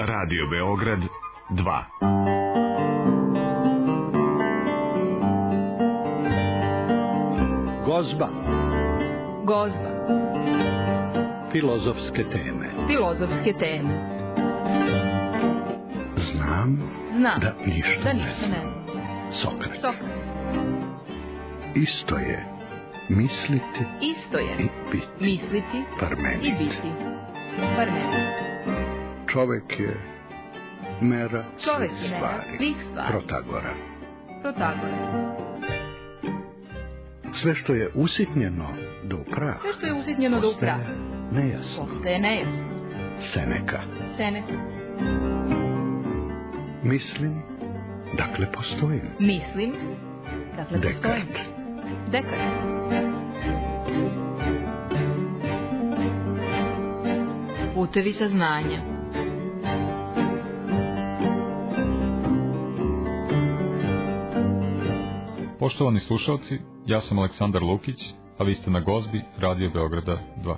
Radio Beograd 2. Gozba. Filozofske teme. Znam da ništa ne znam. Sokrat. Isto je misliti i biti. Parmenid. Čovek je mera svih stvari. Protagora. Sve što je usitnjeno do prah postaje nejasno. Seneka. Mislim, dakle postojim. Dekart. Putevi saznanja. Poštovani slušalci, ja sam Aleksandar Lukić, a vi ste na Gozbi Radio Beograda 2.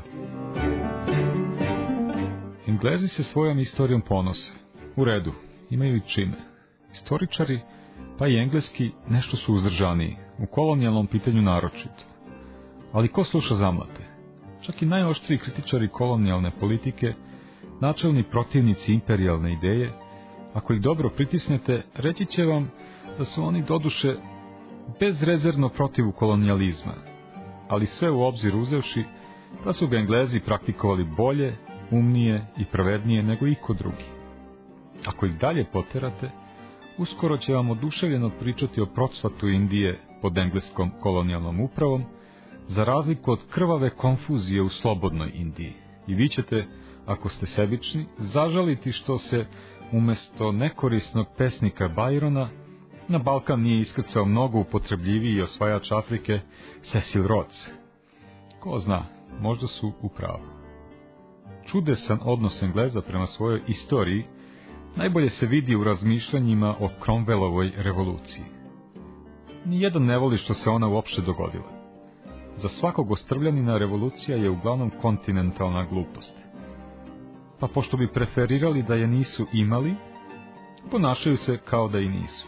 Englezi se svojom istorijom ponose. U redu, imaju i čime. Istoričari, pa i engleski, nešto su uzdržaniji, u kolonijalnom pitanju naročito. Ali ko sluša zamlate? Čak i najoštriji kritičari kolonijalne politike, načelni protivnici imperijalne ideje, ako ih dobro pritisnete, reći će vam da su oni doduše bezrezervno protiv kolonijalizma, ali sve u obzir uzevši da su ga Englezi praktikovali bolje, umnije i pravednije nego iko drugi. Ako ih dalje poterate, uskoro će vam oduševljeno pričati o procvatu Indije pod engleskom kolonijalnom upravom, za razliku od krvave konfuzije u slobodnoj Indiji. I vi ćete, ako ste sebični, zažaliti što se umesto nekorisnog pesnika Byrona na Balkan nije iskrcao mnogo upotrebljiviji osvajač Afrike Cecil Rhodes. Ko zna, možda su u pravu. Čudesan odnos Engleza prema svojoj istoriji najbolje se vidi u razmišljanjima o Cromwellovoj revoluciji. Nijedan ne voli što se ona uopšte dogodila. Za svakog ostrvljanina revolucija je uglavnom kontinentalna glupost. Pa pošto bi preferirali da je nisu imali, ponašaju se kao da i nisu.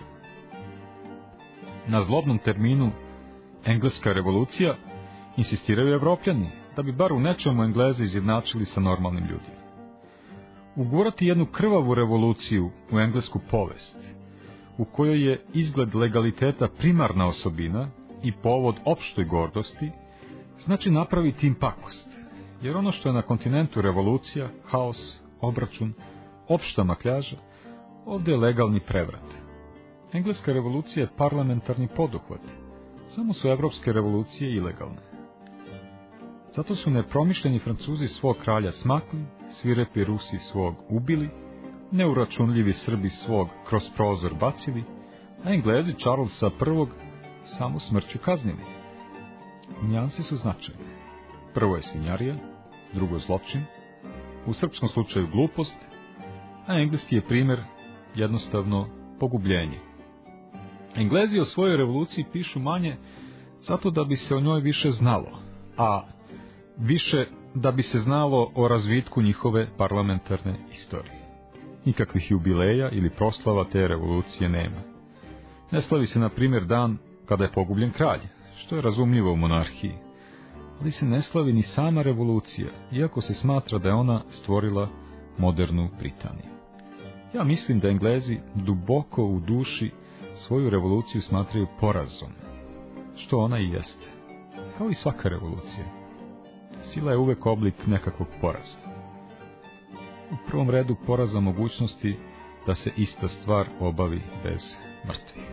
Na zlobnom terminu engleska revolucija insistiraju Evropljani, da bi bar u nečemu Engleze izjednačili sa normalnim ljudima. Ugurati jednu krvavu revoluciju u englesku povest, u kojoj je izgled legaliteta primarna osobina i povod opštoj gordosti, znači napraviti im pakost, jer ono što je na kontinentu revolucija, haos, obračun, opšta makljaža, ovdje je legalni prevrat. Engleska revolucija je parlamentarni poduhvat, samo su evropske revolucije ilegalne. Zato su nepromišljeni Francuzi svog kralja smakli, svirepi Rusi svog ubili, neuračunljivi Srbi svog kroz prozor bacili, a Englezi Charlesa I samo smrću kaznili. Nijanse su značajne. Prvo je svinjarija, drugo zločin, u srpskom slučaju glupost, a engleski je primjer jednostavno pogubljenje. Englezi o svojoj revoluciji pišu manje zato da bi se o njoj više znalo, a više da bi se znalo o razvitku njihove parlamentarne istorije. Nikakvih jubileja ili proslava te revolucije nema. Ne slavi se, na primjer, dan kada je pogubljen kralj, što je razumljivo u monarhiji, ali se ne slavi ni sama revolucija, iako se smatra da je ona stvorila modernu Britaniju. Ja mislim da Englezi duboko u duši svoju revoluciju smatraju porazom, što ona i jeste, kao i svaka revolucija. Sila je uvek oblik nekakvog poraza. U prvom redu poraza mogućnosti da se ista stvar obavi bez mrtvih.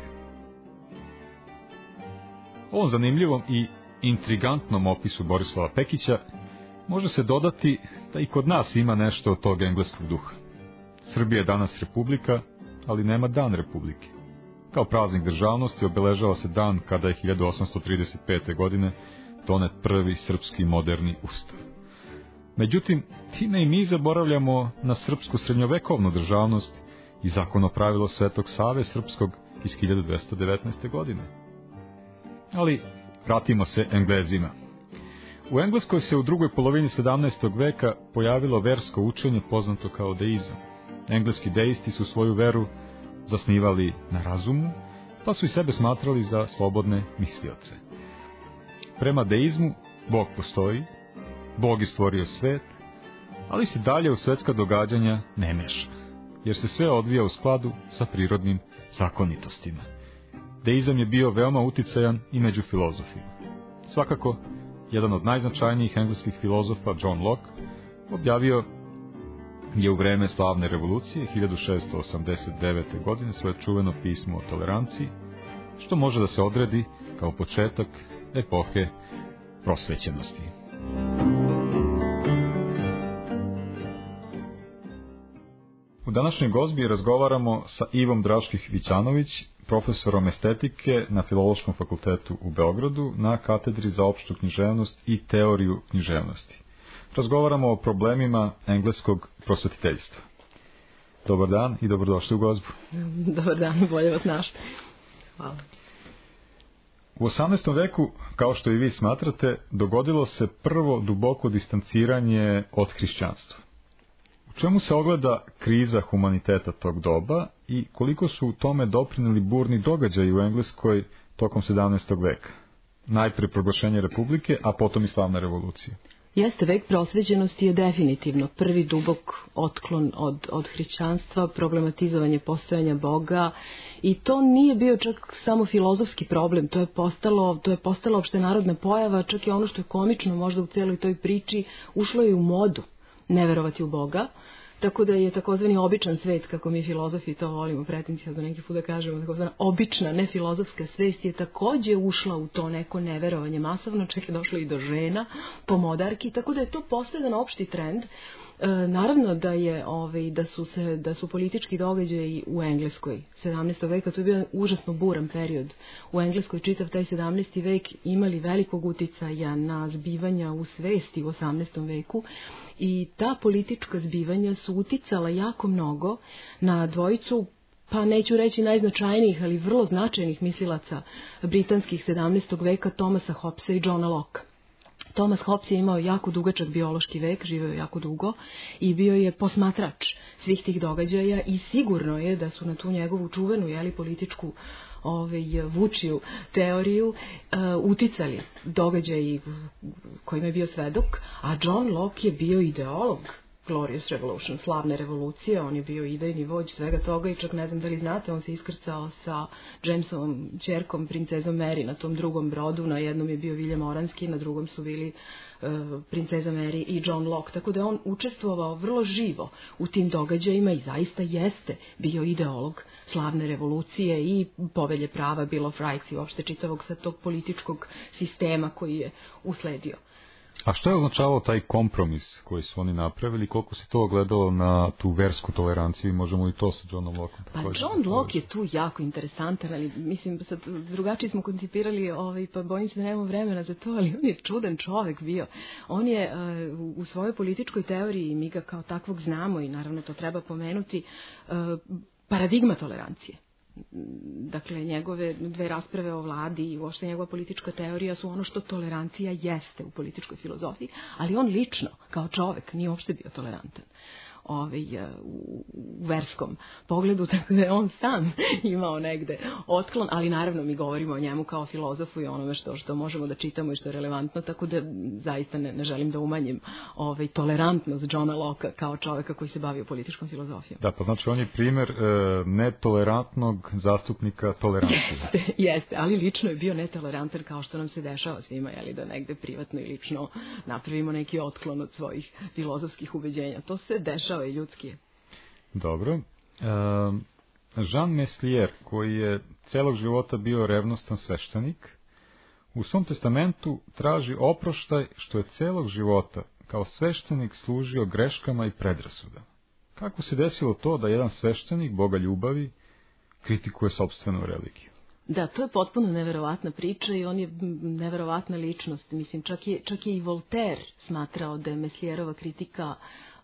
Ovom zanimljivom i intrigantnom opisu Borislava Pekića može se dodati da i kod nas ima nešto od tog engleskog duha. Srbija je danas republika, ali nema dan republike. Kao praznik državnosti obeležava se dan kada je 1835. godine donet prvi srpski moderni ustav. Međutim, time i mi zaboravljamo na srpsku srednjovekovnu državnost i zakonopravilo Svetog Save Srpskog iz 1219. godine. Ali vratimo se Englezima. U Engleskoj se u drugoj polovini 17. veka pojavilo versko učenje poznato kao deizam. Engleski deisti su svoju veru zasnivali na razumu, pa su i sebe smatrali za slobodne mislioce. Prema deizmu, Bog postoji, Bog je stvorio svet, ali se dalje u svetska događanja ne meša, jer se sve odvija u skladu sa prirodnim zakonitostima. Deizam je bio veoma uticajan i među filozofima. Svakako, jedan od najznačajnijih engleskih filozofa, John Locke, objavio je u vreme slavne revolucije 1689. godine svoje čuveno pismo o toleranciji, što može da se odredi kao početak epohe prosvećenosti. U današnjoj gozbi razgovaramo sa Ivom Draških-Vićanović, profesorom estetike na Filološkom fakultetu u Beogradu na katedri za opštu književnost i teoriju književnosti. Razgovaramo o problemima engleskog prosvetiteljstva. Dobar dan i dobrodošli u gozbu. Dobar dan, bolje vas našli. Hvala. U 18. veku, kao što i vi smatrate, dogodilo se prvo duboko distanciranje od hrišćanstva. U čemu se ogleda kriza humaniteta tog doba i koliko su u tome doprinijeli burni događaji u Engleskoj tokom 17. veka? Najprije proglašenje republike, a potom i slavna revolucija. Jeste, vek prosvećenosti je definitivno prvi dubok otklon od hrišćanstva, problematizovanje postojanja Boga, i to nije bio čak samo filozofski problem, to je postalo opštenarodna pojava, čak i ono što je komično možda u celoj toj priči, ušlo je u modu ne verovati u Boga. Tako da je takozvani običan svet, kako mi filozofi to volimo pretencijozno neki put da kažemo, takozvana obična, ne filozofska svest je takođe ušla u to neko neverovanje masovno, čak je došlo i do žena, pomodarki, tako da je to posljedan opšti trend. Naravno da su politički događaji u Engleskoj 17. veka, to je bio užasno buran period u Engleskoj, čitav taj 17. vek imali velikog uticaja na zbivanja u svesti u 18. veku, i ta politička zbivanja su uticala jako mnogo na dvojicu, pa neću reći najznačajnijih, ali vrlo značajnih mislilaca britanskih 17. veka, Thomasa Hobbesa i Johna Locke. Thomas Hobbes je imao jako dugačak biološki vek, živio je jako dugo i bio je posmatrač svih tih događaja, i sigurno je da su na tu njegovu čuvenu političku vučiju teoriju uticali događaji kojima je bio svedok, a John Locke je bio ideolog Glorious Revolution, slavne revolucije, on je bio idejni vođ svega toga, i čak ne znam da li znate, on se iskrcao sa Jamesovom ćerkom, princezom Mary, na tom drugom brodu, na jednom je bio William Oranski, na drugom su bili princeza Mary i John Locke, tako da je on učestvovao vrlo živo u tim događajima i zaista jeste bio ideolog slavne revolucije i povelje prava, Bill of Rights i uopšte čitavog sad tog političkog sistema koji je usledio. A što je označavao taj kompromis koji su oni napravili, koliko se to ogledalo na tu versku toleranciju, i možemo i to sa Johnom Lockeom? Pa John Locke je tu jako interesantan, ali mislim, sad drugačije smo koncipirali, pa bojim se da nemamo vremena za to, ali on je čudan čovek bio. On je u svojoj političkoj teoriji, mi ga kao takvog znamo i naravno to treba pomenuti, paradigma tolerancije. Dakle, njegove dve rasprave o vladi i uopšte njegova politička teorija su ono što tolerancija jeste u političkoj filozofiji, ali on lično, kao čovek, nije uopšte bio tolerantan u verskom pogledu, tako da je on sam imao negde otklon, ali naravno mi govorimo o njemu kao filozofu i onome što možemo da čitamo i što je relevantno, tako da zaista ne želim da umanjim tolerantnost Johna Locke kao čoveka koji se bavio političkom filozofijom. Da, pa znači on je primer netolerantnog zastupnika tolerancije. Jeste, ali lično je bio netolerantan, kao što nam se dešava svima, da negde privatno i lično napravimo neki otklon od svojih filozofskih ubeđenja. To se dešava i ljudski. Dobro. Jean Meslier, koji je celog života bio revnostan sveštenik, u svom testamentu traži oproštaj što je celog života kao sveštenik služio greškama i predrasudama. Kako se desilo to da jedan sveštenik, Boga ljubavi, kritikuje sopstvenu religiju? Da, to je potpuno neverovatna priča i on je neverovatna ličnost. Mislim, čak je i Voltaire smatrao da je Meslierova kritika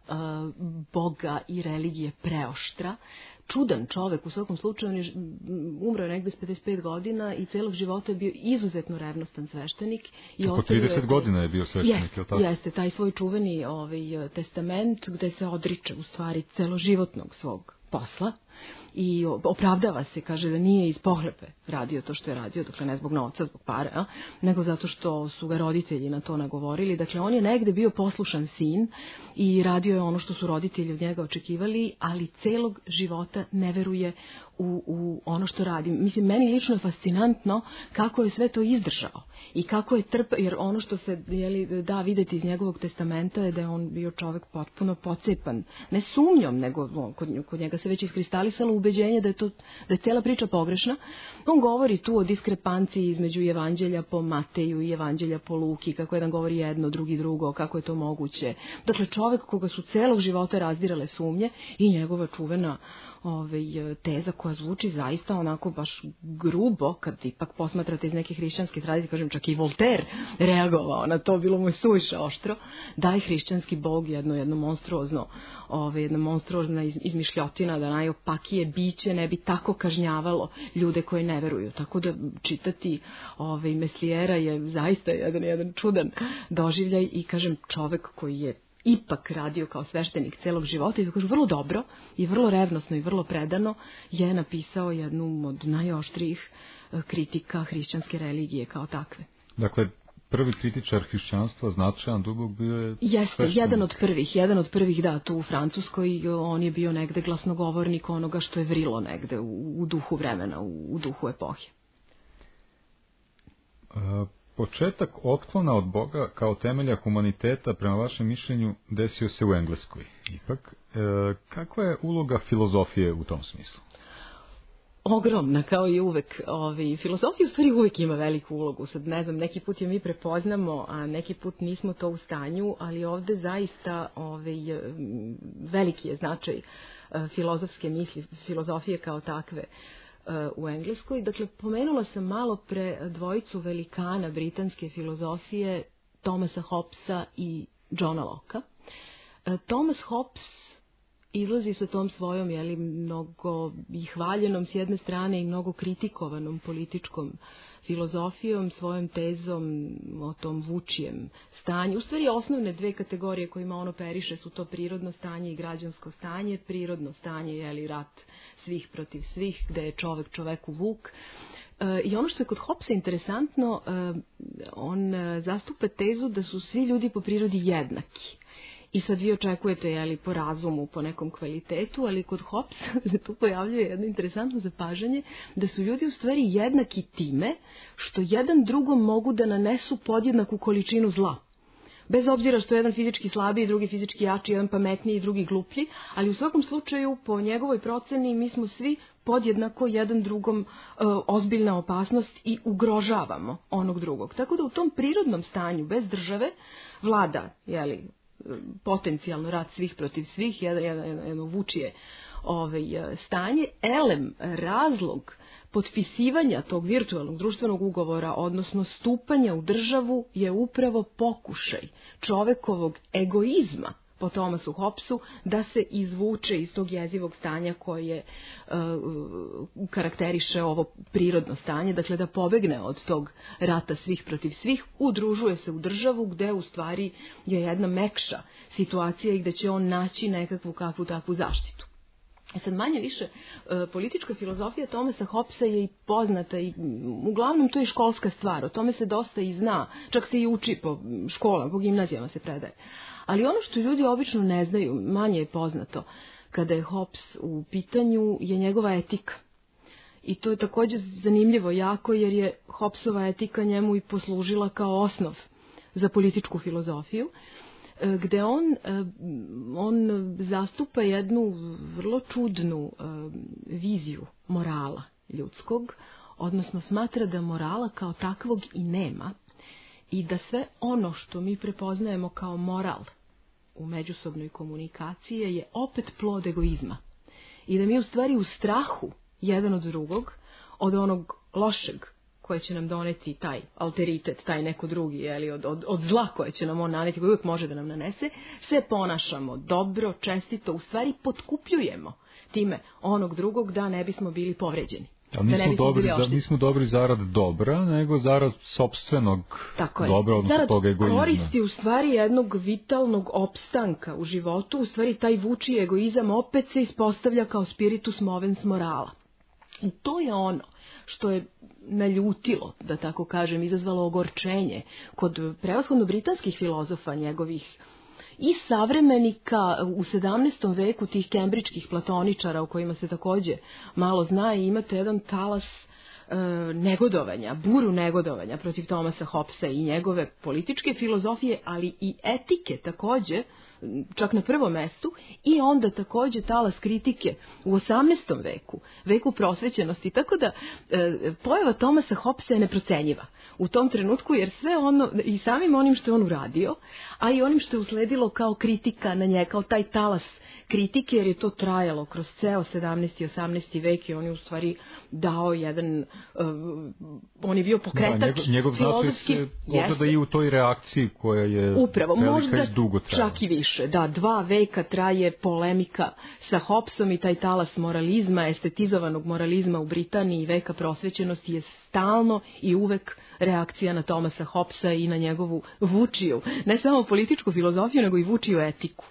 Boga i religije preoštra. Čudan čovek, u svakom slučaju, on je umro negde s 55 godina i celog života je bio izuzetno revnostan sveštenik. Oko 30 godina je bio sveštenik, je li tako? Jeste, taj svoj čuveni testament gde se odriče u stvari celoživotnog svog posla i opravdava se, kaže da nije iz pohlepe radio to što je radio, dakle ne zbog novca, zbog para, nego zato što su ga roditelji na to nagovorili. Dakle, on je negde bio poslušan sin i radio je ono što su roditelji od njega očekivali, ali celog života ne veruje u ono što radi. Mislim, meni lično je fascinantno kako je sve to izdržao i kako je jer ono što se da videti iz njegovog testamenta je da je on bio čovek potpuno pocepan, ne sumnjom, nego kod njega se već iskristalisalo ubeđenje da je cela priča pogrešna. On govori tu o diskrepanciji između evanđelja po Mateju i evanđelja po Luki, kako jedan govori jedno, drugi drugo, kako je to moguće. Dakle, čovek koga su celog života razdirale sumnje i njegova čuvena teza koja zvuči zaista onako baš grubo, kad ipak posmatrate iz neke hrišćanske tradicije, kažem čak i Voltaire reagovao na to, bilo mu je suviše oštro, da je hrišćanski bog jedna monstruozna izmišljotina, da najopakije biće ne bi tako kažnjavalo ljude koje ne veruju. Tako da čitati Meslijera je zaista jedan čudan doživljaj i kažem čovek koji je ipak radio kao sveštenik celog života i to kažu vrlo dobro i vrlo revnosno i vrlo predano je napisao jednu od najoštrijih kritika hrišćanske religije kao takve. Dakle, prvi kritičar hrišćanstva, značajan dubok bio je jeste, jedan od prvih da, tu u Francuskoj, on je bio negde glasnogovornik onoga što je vrilo negde u duhu vremena, u duhu epohe. Početak otklona od Boga kao temelja humaniteta, prema vašem mišljenju, desio se u Engleskoj. Ipak, kakva je uloga filozofije u tom smislu? Ogromna, kao i uvek. Filozofija u stvari uvek ima veliku ulogu. Sad ne znam, neki put je mi prepoznamo, a neki put nismo to u stanju, ali ovde zaista veliki je značaj filozofske misli, filozofije kao takve u Engleskoj. Dakle, pomenula sam malo pre dvojicu velikana britanske filozofije, Thomasa Hobbesa i Johna Locke. Thomas Hobbes izlazi sa tom svojom, mnogo i hvaljenom s jedne strane i mnogo kritikovanom političkom filozofijom, svojom tezom o tom vučijem stanju. U stvari osnovne dve kategorije kojima on operiše su to prirodno stanje i građansko stanje. Prirodno stanje je rat svih protiv svih, gde je čovek čoveku vuk. I ono što je kod Hobbesa interesantno, on zastupa tezu da su svi ljudi po prirodi jednaki. I sad vi očekujete po razumu, po nekom kvalitetu, ali kod Hobbesa se tu pojavljuje jedno interesantno zapažanje da su ljudi u stvari jednaki time što jedan drugom mogu da nanesu podjednaku količinu zla. Bez obzira što je jedan fizički slabiji, drugi fizički jači, jedan pametniji i drugi gluplji, ali u svakom slučaju po njegovoj proceni mi smo svi podjednako jedan drugom ozbiljna opasnost i ugrožavamo onog drugog. Tako da u tom prirodnom stanju bez države vlada, potencijalno rat svih protiv svih, jedno vučije stanje. Razlog potpisivanja tog virtualnog društvenog ugovora, odnosno stupanja u državu, je upravo pokušaj čovekovog egoizma po Thomasu Hobbesu da se izvuče iz tog jezivog stanja koje karakteriše ovo prirodno stanje, dakle da pobegne od tog rata svih protiv svih, udružuje se u državu gde u stvari je jedna mekša situacija i gde će on naći nekakvu kakvu takvu zaštitu. Sad manje više politička filozofija Thomasa Hobbesa je i poznata i uglavnom to je školska stvar, o tome se dosta i zna, čak se i uči po školama, po gimnazijama se predaje. Ali ono što ljudi obično ne znaju, manje je poznato kada je Hobbes u pitanju, je njegova etika. I to je također zanimljivo jako jer je Hobbesova etika njemu i poslužila kao osnov za političku filozofiju, gde on zastupa jednu vrlo čudnu viziju morala ljudskog, odnosno smatra da morala kao takvog i nema i da sve ono što mi prepoznajemo kao moral u međusobnoj komunikaciji je opet plod egoizma. I da mi u stvari u strahu jedan od drugog, od onog lošeg koje će nam doneti taj alteritet, taj neko drugi, od zla koje će nam on naneti, koji uvijek može da nam nanese, se ponašamo dobro, čestito, u stvari potkupljujemo time onog drugog da ne bismo bili povređeni. Nismo dobri zarad dobra, nego zarad sopstvenog dobra, odnosno zarad toga egoizma. Koristi u stvari jednog vitalnog opstanka u životu, u stvari taj vuči egoizam opet se ispostavlja kao spiritus movens morala. I to je ono što je naljutilo, da tako kažem, izazvalo ogorčenje kod prevashodno britanskih filozofa, njegovih i savremenika u 17. veku, tih kembridžkih platoničara o kojima se takođe malo zna, i imate jedan talas negodovanja, buru negodovanja protiv Thomasa Hobbesa i njegove političke filozofije, ali i etike takođe, čak na prvom mestu, i onda takođe talas kritike u 18. veku prosvećenosti, tako da pojava Thomasa Hobbesa je neprocenjiva u tom trenutku, jer sve ono, i samim onim što je on uradio, a i onim što je usledilo kao kritika na njega, kao taj talas kritike, jer je to trajalo kroz ceo 17. i 18. vek i on je u stvari dao jedan, on je bio pokretač njegov filozofski. Njegov značaj se ogleda i u toj reakciji koja je upravo, možda dugo trajala. Čak i više, da, 2 veka traje polemika sa Hobbesom i taj talas moralizma, estetizovanog moralizma u Britaniji, veka prosvećenosti je stalno i uvek reakcija na Thomasa Hobbesa i na njegovu vučiju, ne samo političku filozofiju, nego i vučiju etiku.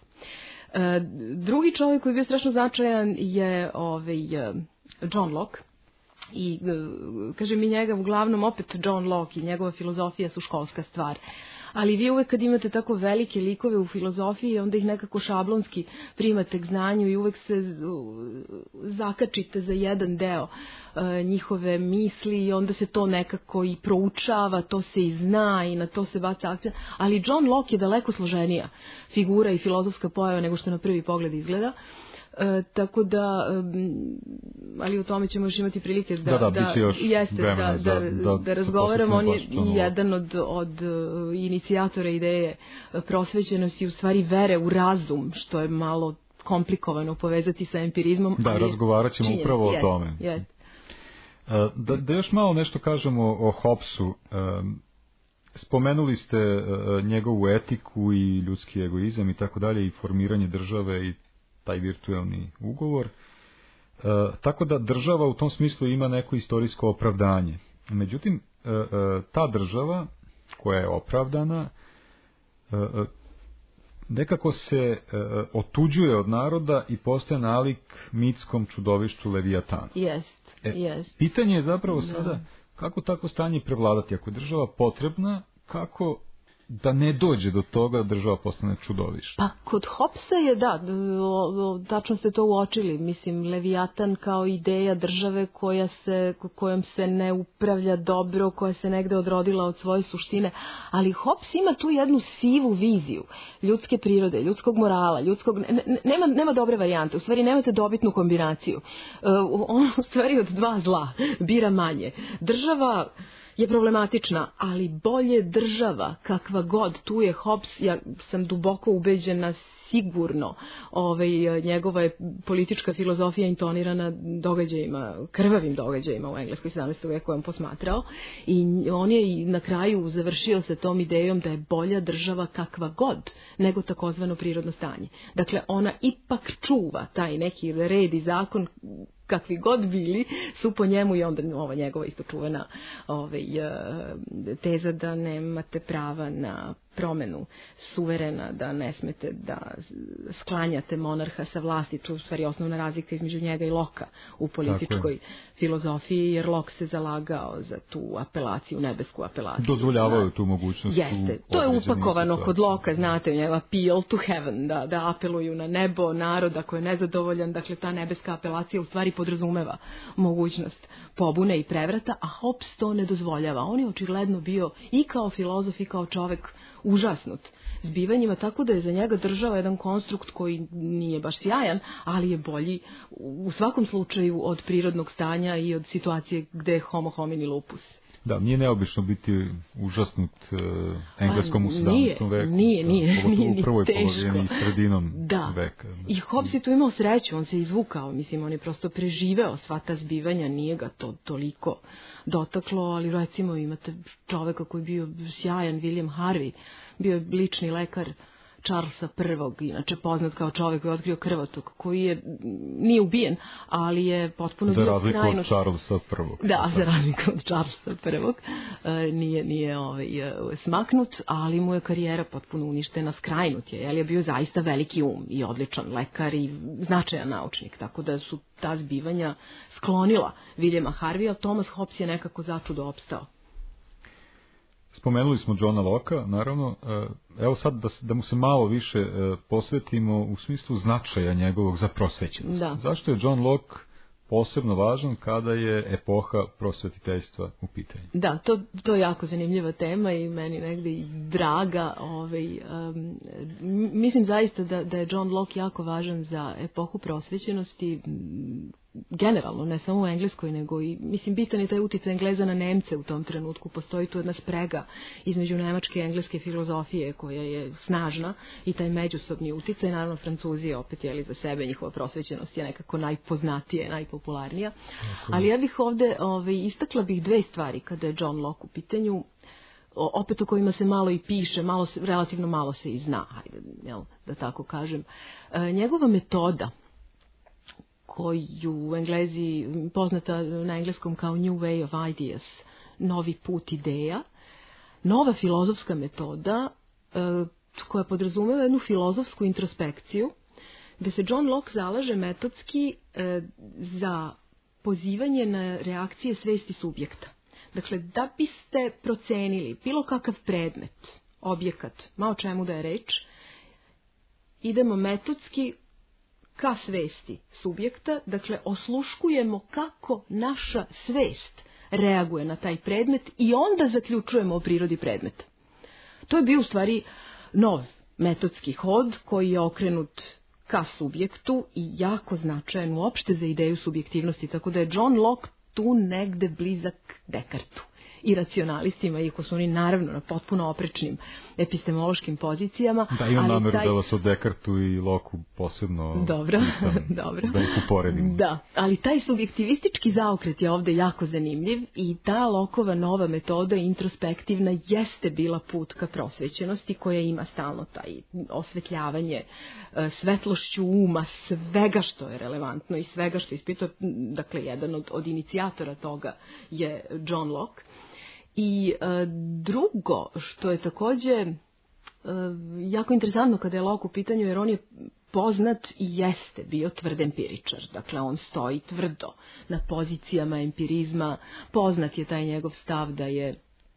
Drugi čovjek koji je bio strašno značajan je John Locke. I kaže mi njega uglavnom opet John Locke i njegova filozofija su školska stvar. Ali vi uvek kad imate tako velike likove u filozofiji, onda ih nekako šablonski primate k znanju i uvek se zakačite za jedan deo njihove misli i onda se to nekako i proučava, to se i zna i na to se baca akcent. Ali John Locke je daleko složenija figura i filozofska pojava nego što na prvi pogled izgleda. Tako da, ali o tome ćemo još imati prilike da razgovaramo. On je jedan od inicijatora ideje prosvećenosti, u stvari vere u razum, što je malo komplikovano povezati sa empirizmom. Da, razgovarat ćemo upravo o tome. Da još malo nešto kažemo o Hobbesu. Spomenuli ste njegovu etiku i ljudski egoizam i tako dalje, i formiranje države i taj virtuelni ugovor. Tako da država u tom smislu ima neko istorijsko opravdanje. Međutim, ta država koja je opravdana nekako se otuđuje od naroda i postaje nalik mitskom čudovištu Leviatanu. Pitanje je zapravo sada kako tako stanje prevladati. Ako je država potrebna, kako da ne dođe do toga da država postane čudovište? Pa kod Hobbesa je, tačno ste to uočili. Mislim, Leviatan kao ideja države kojom se ne upravlja dobro, koja se negde odrodila od svoje suštine, ali Hobbes ima tu jednu sivu viziju ljudske prirode, ljudskog morala, nema dobre varijante, u stvari nemate dobitnu kombinaciju. On u stvari od 2 zla bira manje. Država je problematična, ali bolje država, kakva god, tu je Hobbes, ja sam duboko ubeđena, sigurno njegova je politička filozofija intonirana događajima, krvavim događajima u Engleskoj 17. veku, on posmatrao, i on je na kraju završio sa tom idejom da je bolja država kakva god nego takozvano prirodno stanje. Dakle, ona ipak čuva taj neki red i zakon, kakvi god bili, su po njemu, i onda ova njegova isto čuvena teza da nemate prava na promenu suverena, da ne smete da sklanjate monarha sa vlasti. To je u stvari osnovna razlika između njega i Locke u političkoj filozofiji, jer Locke se zalagao za tu apelaciju, nebesku apelaciju. Dozvoljavaju tu mogućnost. Jeste, to je upakovano kod Locke, znate, njegov appeal to heaven, da apeluju na nebo naroda koji je nezadovoljan. Dakle, ta nebeska apelacija u stvari podrazumeva mogućnost pobune i prevrata, a Hobbes to ne dozvoljava. On je očigledno bio i kao filozof i kao čovek užasnut zbivanjima, tako da je za njega država jedan konstrukt koji nije baš sjajan, ali je bolji u svakom slučaju od prirodnog stanja i od situacije gde je homo homini lupus. Da, nije neobično biti užasnut engleskom u 17. veku. Nije pogotovo ni u prvoj teško. polovini i sredinom veka. I Hobbes je tu imao sreću, on se izvukao, mislim, on je prosto preživeo sva ta zbivanja, nije ga to toliko dotaklo, ali recimo imate čoveka koji je bio sjajan, William Harvey, bio je lični lekar Charlesa I, inače poznat kao čovjek koji je otkrio krvotok, koji nije ubijen, ali je potpuno bio skrajnut. Za razliku od Charlesa I. Da, za razliku od Charlesa I. Nije smaknut, ali mu je karijera potpuno uništena, skrajnut je, jer je bio zaista veliki i odličan lekar i značajan naučnik, tako da su ta zbivanja sklonila Williama Harveya, Thomas Hobbes je nekako začudo opstao. Spomenuli smo Johna Locke-a, naravno. Evo sad da mu se malo više posvetimo u smislu značaja njegovog za prosvećenost. Da. Zašto je John Locke posebno važan kada je epoha prosvetiteljstva u pitanju? Da, to je jako zanimljiva tema i meni negde i draga. Mislim zaista da je John Locke jako važan za epohu prosvećenosti, generalno, ne samo u Engleskoj, nego i, mislim, bitan je taj uticaj Engleza na Nemce u tom trenutku. Postoji tu jedna sprega između nemačke i engleske filozofije koja je snažna i taj međusobni uticaj, naravno Francuzi opet jeli za sebe, njihova prosvećenost je nekako najpoznatija, najpopularnija. Ali ja bih ovde istakla bih dve stvari kada je John Locke u pitanju, opet o kojima se malo i piše, relativno malo se i zna, da tako kažem. Njegova metoda, koju Englezi, poznata na engleskom kao New Way of Ideas, novi put ideja, nova filozofska metoda koja podrazumeva jednu filozofsku introspekciju, gde se John Locke zalaže metodski za pozivanje na reakcije svesti subjekta. Dakle, da biste procenili bilo kakav predmet, objekat, ma o čemu da je reč, idemo metodski ka svesti subjekta, dakle osluškujemo kako naša svest reaguje na taj predmet i onda zaključujemo o prirodi predmeta. To je bio u stvari nov metodski hod koji je okrenut ka subjektu i jako značajan uopšte za ideju subjektivnosti, tako da je John Locke tu negde blizak Descartesu i racionalistima, iako su oni naravno na potpuno oprečnim epistemološkim pozicijama. Da, imam nameru da vas o Descartesu i Locke-u posebno dobro. Da ih uporedim. Da, ali taj subjektivistički zaokret je ovde jako zanimljiv i ta Lockeova nova metoda introspektivna jeste bila put ka prosvećenosti koja ima stalno taj osvetljavanje svetlošću uma, svega što je relevantno i svega što ispitao. Dakle, jedan od inicijatora toga je John Locke. I drugo, što je takođe jako interesantno kada je Locke u pitanju, jer on je poznat i jeste bio tvrd empiričar. Dakle, on stoji tvrdo na pozicijama empirizma. Poznat je taj njegov stav da je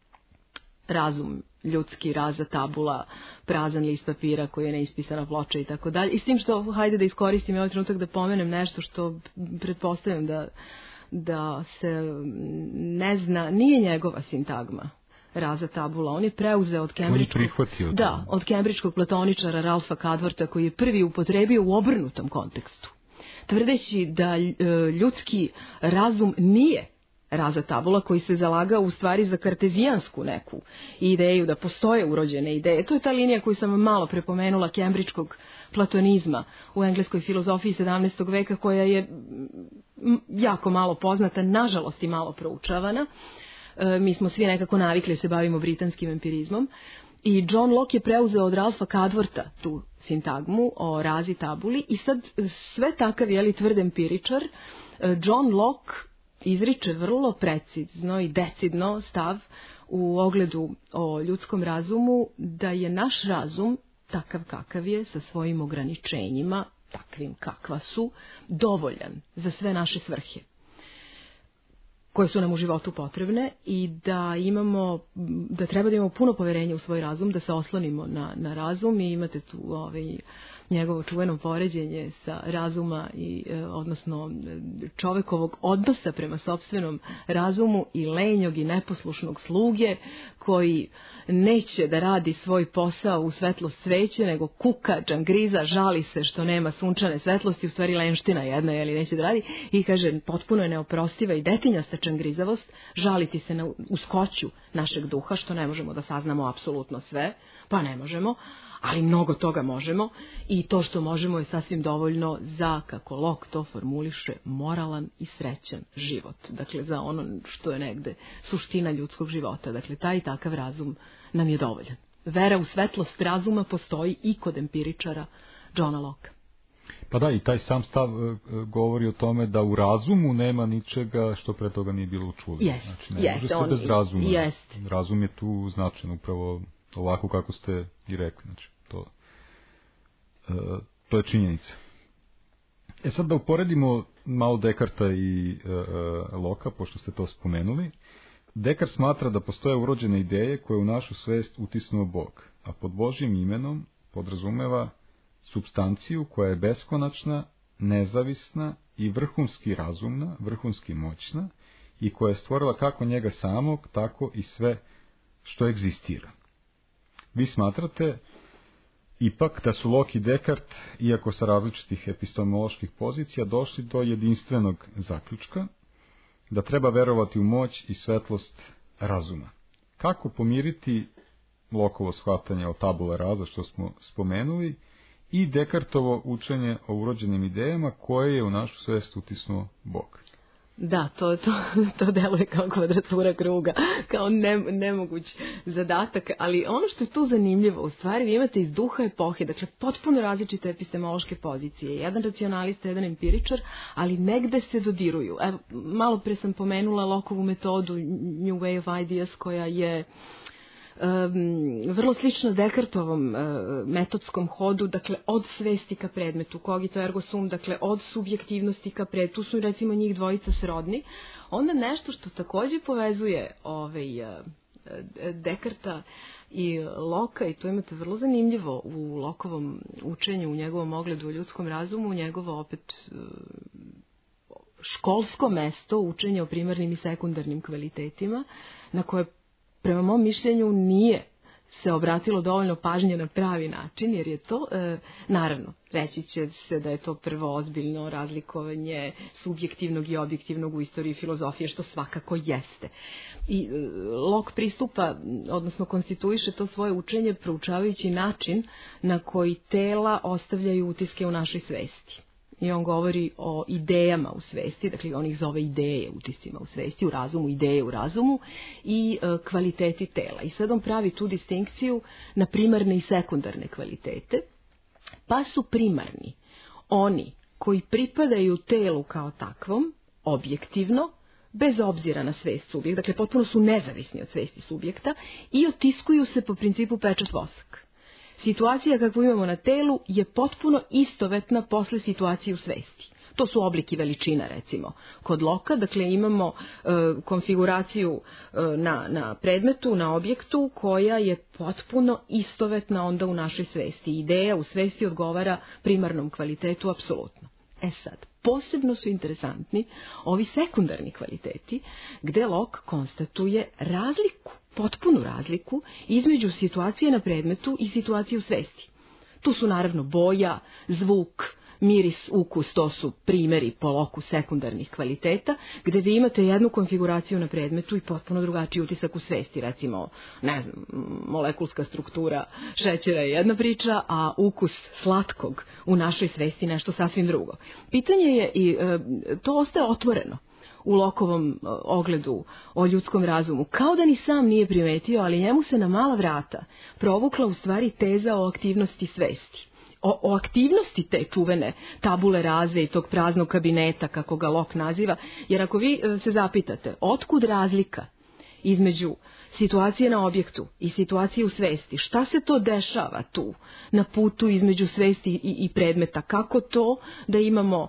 razum ljudski raza tabula, prazan list papira koji je neispisana ploča i tako dalje. I s tim što, hajde da iskoristim ovaj trenutak da pomenem nešto što pretpostavljam da se ne zna, nije njegova sintagma raza tabula. On je preuzeo od kembridžkog platoničara Ralfa Kadvorta, koji je prvi upotrebio u obrnutom kontekstu, tvrdeći da ljudski razum nije raza tabula, koji se zalagao u stvari za kartezijansku neku ideju, da postoje urođene ideje. To je ta linija koju sam malo prepomenula, kembridžkog platonizma u engleskoj filozofiji 17. veka, koja je jako malo poznata, nažalost i malo proučavana. Mi smo svi nekako navikli se bavimo britanskim empirizmom. I John Locke je preuzeo od Ralfa Kadvorta tu sintagmu o razi tabuli i sad sve takav tvrd empiričar, John Locke izriče vrlo precizno i decidno stav u ogledu o ljudskom razumu, da je naš razum takav kakav je, sa svojim ograničenjima, takvim kakva su, dovoljan za sve naše svrhe koje su nam u životu potrebne i da treba da imamo puno poverenja u svoj razum, da se oslonimo na razum i imate tu njegovo čuveno poređenje sa razuma i odnosno čovekovog odnosa prema sopstvenom razumu i lenjog i neposlušnog sluge koji neće da radi svoj posao u svetlost sveće, nego kuka, džangriza, žali se što nema sunčane svetlosti, u stvari lenština jedna, jeli neće da radi, i kaže, potpuno je neoprostiva i detinjasta džangrizavost, žaliti se na uskoću našeg duha, što ne možemo da saznamo apsolutno sve, pa ne možemo, ali mnogo toga možemo, i to što možemo je sasvim dovoljno za, kako Locke to formuliše, moralan i srećan život. Dakle, za ono što je negde suština ljudskog života. Dakle, taj i takav razum nam je dovoljan. Vera u svetlost razuma postoji i kod empiričara Johna Locke. Pa da, i taj sam stav govori o tome da u razumu nema ničega što pre toga nije bilo u čuli. Znači, ne može se bez razuma. Razum je tu značajan, upravo ovako kako ste i rekli. Znači, to je činjenica. Sad da uporedimo malo Descartesa i Locke, pošto ste to spomenuli. Descartes smatra da postoje urođene ideje koje u našu svest utisnuo Bog, a pod Božjim imenom podrazumeva supstanciju koja je beskonačna, nezavisna i vrhunski razumna, vrhunski moćna i koja je stvorila kako njega samog, tako i sve što egzistira. Vi smatrate ipak da su Locke i Descartes, iako sa različitih epistemoloških pozicija, došli do jedinstvenog zaključka da treba verovati u moć i svetlost razuma. Kako pomiriti Lockeovo shvatanje o tabula rasa, što smo spomenuli, i Descartesovo učenje o urođenim idejama koje je u našu svest utisnuo Bog? Da, to deluje kao kvadratura kruga, kao nemoguć zadatak, ali ono što je tu zanimljivo, u stvari vi imate iz duha epohe, dakle potpuno različite epistemološke pozicije, jedan racionalista, jedan empiričar, ali negde se dodiruju. Evo, malo pre sam pomenula Lockeovu metodu New Way of Ideas, koja je vrlo slično Descartesovom metodskom hodu, dakle od svesti ka predmetu, cogito ergo sum, dakle od subjektivnosti ka predmetu, tu su recimo njih dvojica srodni. Onda nešto što takođe povezuje Descartesa i Locke, i to imate vrlo zanimljivo u Lockeovom učenju, u njegovom ogledu o ljudskom razumu, u njegovo opet školsko mesto učenja o primarnim i sekundarnim kvalitetima, na koje prema mom mišljenju nije se obratilo dovoljno pažnje na pravi način, jer je to, naravno, reći će se da je to prvo ozbiljno razlikovanje subjektivnog i objektivnog u istoriji filozofije, što svakako jeste. I Locke pristupa, odnosno konstituiše to svoje učenje proučavajući način na koji tela ostavljaju utiske u našoj svesti. I on govori o idejama u svesti, dakle on ih zove ideje utiscima u svesti, u razumu, ideje u razumu i kvaliteti tela. I sad on pravi tu distinkciju na primarne i sekundarne kvalitete, pa su primarni oni koji pripadaju telu kao takvom, objektivno, bez obzira na svest subjekta, dakle potpuno su nezavisni od svesti subjekta i otiskuju se po principu pečat vosak. Situacija kakvu imamo na telu je potpuno istovetna posle situacije u svesti. To su obliki veličina, recimo. Kod Locke, dakle, imamo konfiguraciju na predmetu, na objektu, koja je potpuno istovetna onda u našoj svesti. Ideja u svesti odgovara primarnom kvalitetu, apsolutno. Sad, posebno su interesantni ovi sekundarni kvaliteti, gde Locke konstatuje razliku, potpunu razliku između situacije na predmetu i situacije u svesti. Tu su naravno boja, zvuk, miris, ukus, to su primjeri po Locku sekundarnih kvaliteta, gde vi imate jednu konfiguraciju na predmetu i potpuno drugačiji utisak u svesti. Recimo, ne znam, molekulska struktura šećera je jedna priča, a ukus slatkog u našoj svesti nešto sasvim drugo. Pitanje je, i to ostaje otvoreno u Lockeovom ogledu o ljudskom razumu, kao da ni sam nije primetio, ali njemu se na mala vrata provukla u stvari teza o aktivnosti svesti. O aktivnosti te čuvene tabule rase i tog praznog kabineta, kako ga Locke naziva, jer ako vi se zapitate otkud razlika između situacije na objektu i situacije u svesti, šta se to dešava tu na putu između svesti i predmeta, kako to da imamo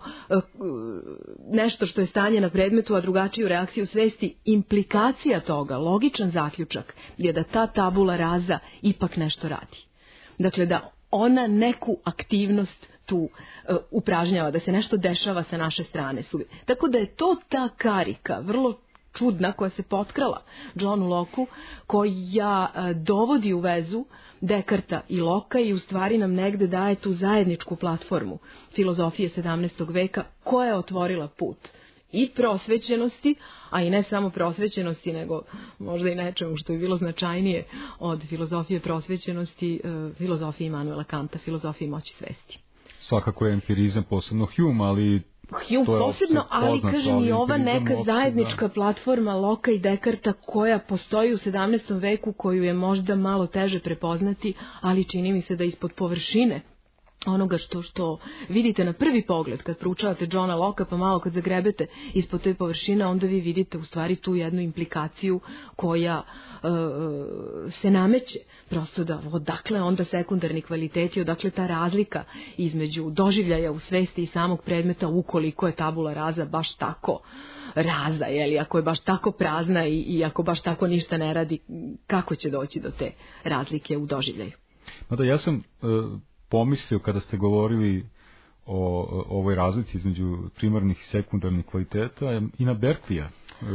nešto što je stanje na predmetu, a drugačiju reakciju svesti, implikacija toga, logičan zaključak je da ta tabula rasa ipak nešto radi. Dakle, da ona neku aktivnost tu upražnjava, da se nešto dešava sa naše strane. Tako da je to ta karika, vrlo čudna, koja se potkrala Johnu Locke-u, koja dovodi u vezu Descartesa i Locke-a i u stvari nam negde daje tu zajedničku platformu filozofije 17. veka koja je otvorila put i prosvećenosti, a i ne samo prosvećenosti, nego možda i nečemu što je bilo značajnije od filozofije prosvećenosti, filozofije Immanuela Kanta, filozofije moći svesti. Svakako je empirizam, posebno Hume, ali Hume posebno, ali kažem i ova neka zajednička platforma Locke-a i Descartesa koja postoji u 17. veku, koju je možda malo teže prepoznati, ali čini mi se da ispod površine onoga što vidite na prvi pogled kad proučavate Johna Locke-a, pa malo kad zagrebete ispod te površine, onda vi vidite u stvari tu jednu implikaciju koja se nameće. Prosto da odakle onda sekundarni kvaliteti, odakle ta razlika između doživljaja u svesti i samog predmeta, ukoliko je tabula rasa baš tako raza, ako je baš tako prazna i ako baš tako ništa ne radi, kako će doći do te razlike u doživljaju? Mada ja sam pomislio kada ste govorili o ovoj razlici između primarnih i sekundarnih kvaliteta i na Berkeleya.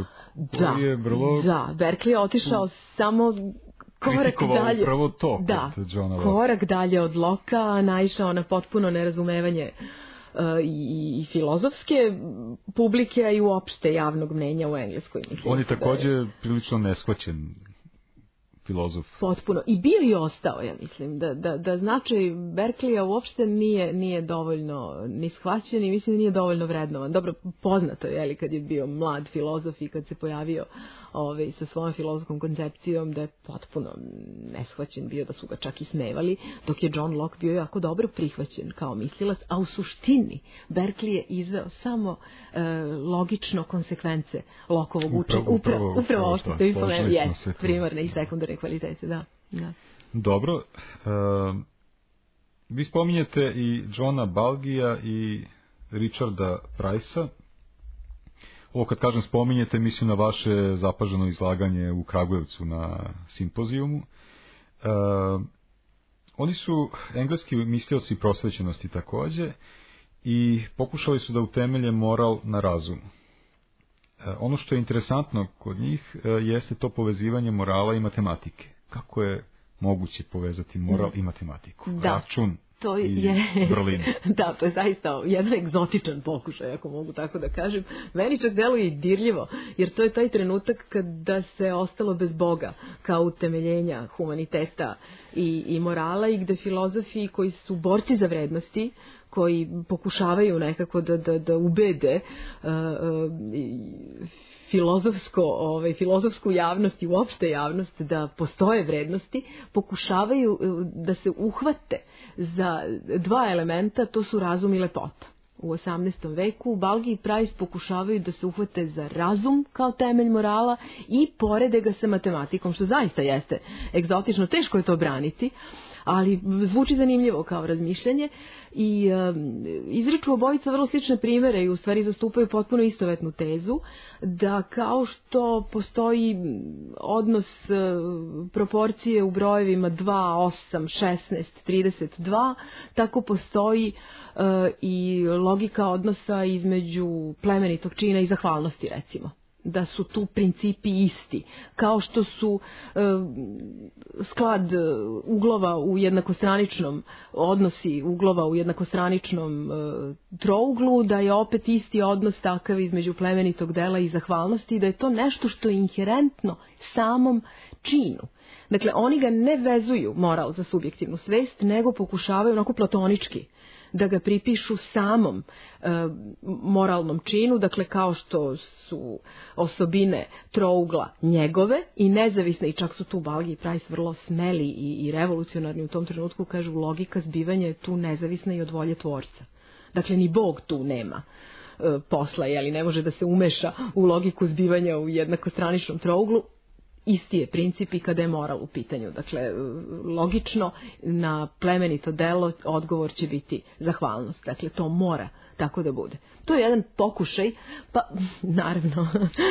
Da, Berkeley je otišao samo korak dalje. Upravo to korak dalje od Locke-a, naišao na potpuno nerazumevanje i filozofske publike, a i uopšte javnog mnenja u Engleskoj. On je također prilično neshvaćen filozof. Potpuno. I bio i ostao, ja mislim, da značaj Berkeleya uopšte nije dovoljno ni shvaćen i mislim da nije dovoljno vrednovan. Dobro, poznato je, kad je bio mlad filozof i kad se pojavio sa svojom filozofskom koncepcijom, da je potpuno neshvaćen bio, da su ga čak i smevali, dok je John Locke bio jako dobro prihvaćen kao mislilac, a u suštini Berkeley je izveo samo logično konsekvence Lockeovog učenja. Upravo ovo što ste vi pomenuli, primarne i sekundarne kvalitete, da. Dobro. Vi spominjete i Johna Balgija i Richarda Price-a. Ovo kad kažem spominjete, mislim na vaše zapaženo izlaganje u Kragujevcu na simpozijumu. Oni su engleski mislioci prosvećenosti također i pokušali su da utemelje moral na razumu. Ono što je interesantno kod njih jeste to povezivanje morala i matematike. Kako je moguće povezati moral i matematiku? Račun to je da, to je zaista jedan egzotičan pokušaj, ako mogu tako da kažem. Meni čak deluje i dirljivo, jer to je taj trenutak kada se ostalo bez Boga kao utemeljenja humaniteta i morala, i gde filozofi koji su borci za vrednosti, koji pokušavaju nekako da ubede filozofsku javnost i uopšte javnost da postoje vrednosti, pokušavaju da se uhvate za dva elementa, to su razum i lepota. U 18. veku Balgi i Price pokušavaju da se uhvate za razum kao temelj morala i porede ga sa matematikom, što zaista jeste egzotično, teško je to braniti, ali zvuči zanimljivo kao razmišljanje i izriču obojica vrlo slične primjere i u stvari zastupaju potpuno istovetnu tezu, da kao što postoji odnos proporcije u brojevima 2, 8, 16, 32, tako postoji i logika odnosa između plemenitog čina i zahvalnosti, recimo. Da su tu principi isti, kao što su sklad uglova u jednakostraničnom, odnosi uglova u jednakostraničnom trouglu, da je opet isti odnos takav između plemenitog dela i zahvalnosti, i da je to nešto što je inherentno samom činu. Dakle, oni ga ne vezuju, moral, za subjektivnu svest, nego pokušavaju onako platonički da ga pripišu samom moralnom činu, dakle kao što su osobine trougla njegove i nezavisne, i čak su tu Balgi i Price vrlo smeli i revolucionarni u tom trenutku, kažu logika zbivanja je tu nezavisna i od volje tvorca. Dakle, ni Bog tu nema posla, ne može da se umeša u logiku zbivanja u jednakostraničnom trouglu, Isti je princip i kada je moral u pitanju. Dakle, logično, na plemenito delo odgovor će biti zahvalnost. Dakle, to mora tako da bude. To je jedan pokušaj, pa naravno,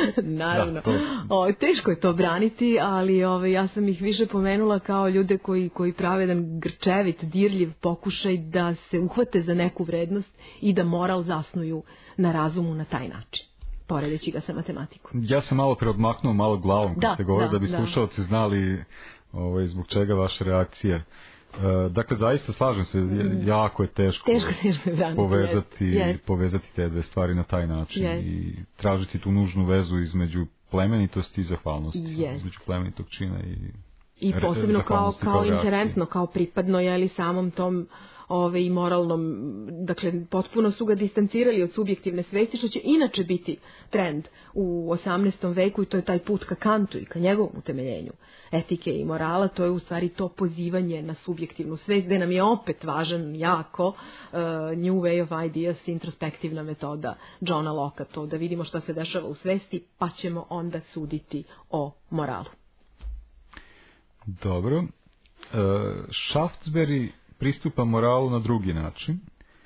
teško je to braniti, ali ja sam ih više pomenula kao ljude koji prave jedan grčevit, dirljiv pokušaj da se uhvate za neku vrednost i da moral zasnuju na razumu na taj način, poredeći ga sa matematikom. Ja sam malo preodmahnuo malo glavom kad ste govorili da bi slušalci znali zbog čega vaše reakcije. Dakle, zaista slažem se, jako je teško povezati te dve stvari na taj način i tražiti tu nužnu vezu između plemenitosti i zahvalnosti, između plemenitog čina i posebno kao inherentno, kao pripadno samom tom i moralnom, dakle, potpuno su ga distancirali od subjektivne svesti, što će inače biti trend u 18. veku i to je taj put ka Kantu i ka njegovom utemeljenju etike i morala, to je u stvari to pozivanje na subjektivnu svest, gde nam je opet važan jako New Way of Ideas, introspektivna metoda Johna Locke, to da vidimo šta se dešava u svesti, pa ćemo onda suditi o moralu. Dobro. Shaftesbury pristupa moralu na drugi način.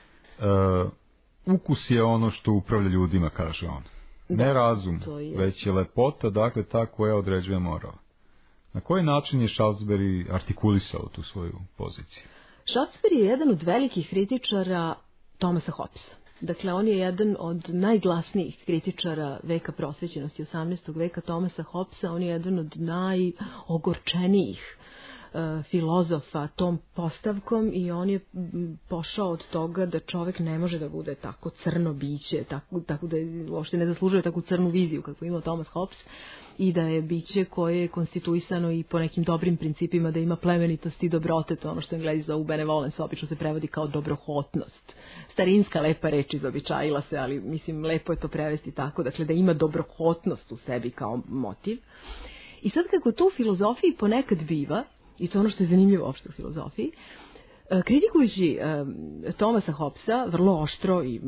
Ukus je ono što upravlja ljudima, kaže on. Ne razum, već je lepota, dakle ta koja određuje moral. Na koji način je Shaftesbury artikulisao tu svoju poziciju? Shaftesbury je jedan od velikih kritičara Thomasa Hobbesa. Dakle, on je jedan od najglasnijih kritičara veka prosvećenosti 18. veka Thomasa Hobbesa. On je jedan od najogorčenijih filozofa tom postavkom i on je pošao od toga da čovjek ne može da bude tako crno biće, tako da uopšte ne zaslužuje takvu crnu viziju kakvu ima Thomas Hobbes i da je biće koje je konstituisano i po nekim dobrim principima, da ima plemenitost i dobrote, to ono što Englezi zovu benevolence, obično se prevodi kao dobrohotnost. Starinska lepa reč izobičajila se, ali mislim lepo je to prevesti tako, dakle da ima dobrohotnost u sebi kao motiv. I sad kako to u filozofiji ponekad biva, i to ono što je zanimljivo uopšte u filozofiji, kritikujući Thomasa Hobbesa, vrlo oštro i